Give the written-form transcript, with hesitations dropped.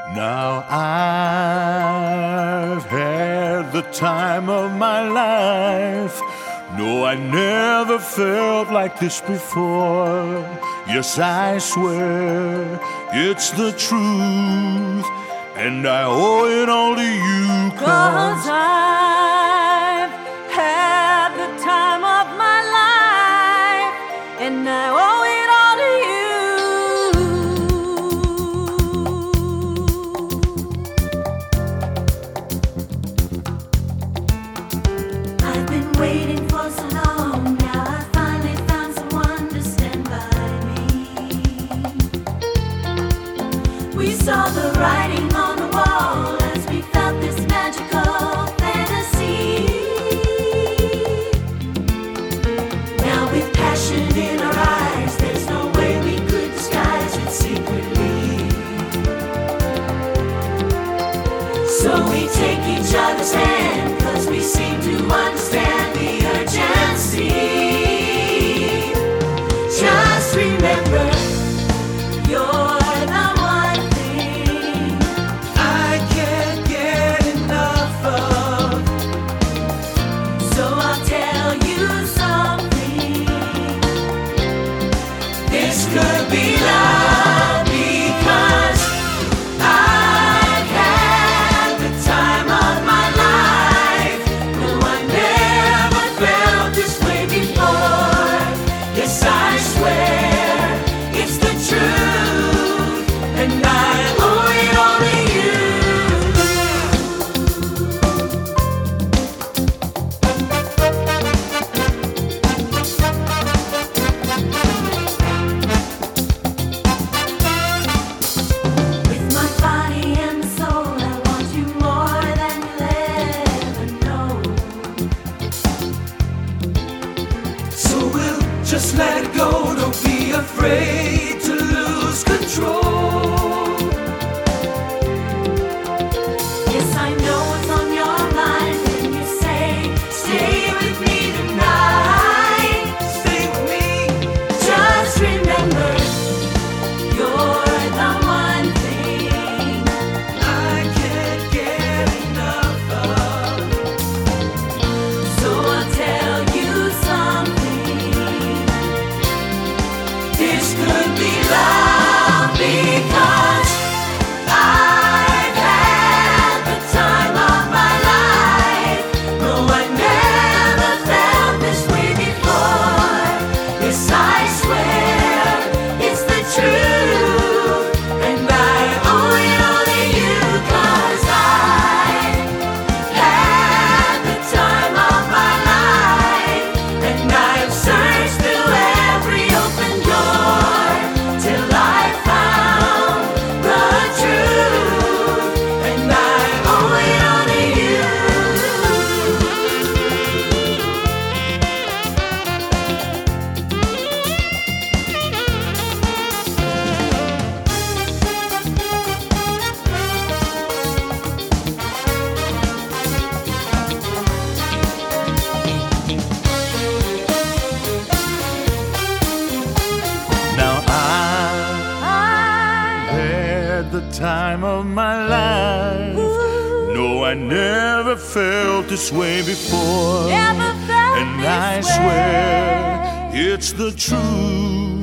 Now I've had the time of my life. No, I never felt like this before. Yes, I swear it's the truth, and I owe it all to you. 'Cause I've had the time of my life, and I owe it all to you. I've been waiting for so long. Now I finally found someone to stand by me. We saw the writing on the wall as we felt this magical fantasy. Now with passion in our eyes, there's no way we could disguise it secretly. So we take each other's hand, 'cause we seem to understand the urgency. Just remember, you're the one thing I can't get enough of. So I'll tell you something. This could be love, because I've had the time of my life. No, I never felt this way before. Yes, I swear it's the truth, and I owe it all to you. With my body and soul, I want you more than you'll ever know. So we'll just let it go, don't be afraid to lose control. Yes, I know what's on your mind when you say, stay with me tonight. Stay with me. Just remember, you're the one thing I can't get enough of. So I'll tell you something. This could be love, because I've had the time of my life. No, I never felt this way before. Yes, I swear it's the truth, and I owe it all to you. 'Cause I've had the time of my life, and I've searched through every open door till I found the truth, and I owe it all to you. Now I've had the time of my life. No, I never felt this way before. Never felt And this I way. swear it's the truth,